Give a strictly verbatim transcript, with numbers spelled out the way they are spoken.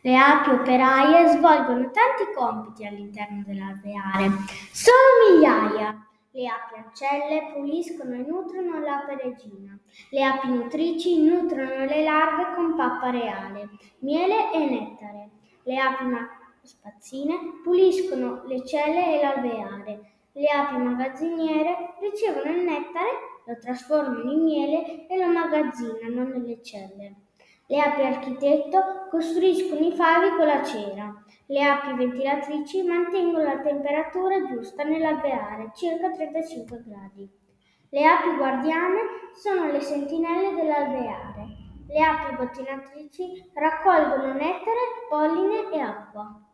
Le api operaie svolgono tanti compiti all'interno dell'alveare. Sono migliaia. Le api ancelle puliscono e nutrono l'ape regina. Le api nutrici nutrono le larve con pappa reale, miele e nettare. Le api spazzine puliscono le celle e l'alveare. Le api magazziniere ricevono il nettare, lo trasformano in miele e lo magazzinano nelle celle. Le api architetto costruiscono i favi con la cera. Le api ventilatrici mantengono la temperatura giusta nell'alveare, circa trentacinque gradi. Le api guardiane sono le sentinelle dell'alveare. Le api bottinatrici raccolgono nettare, polline e acqua.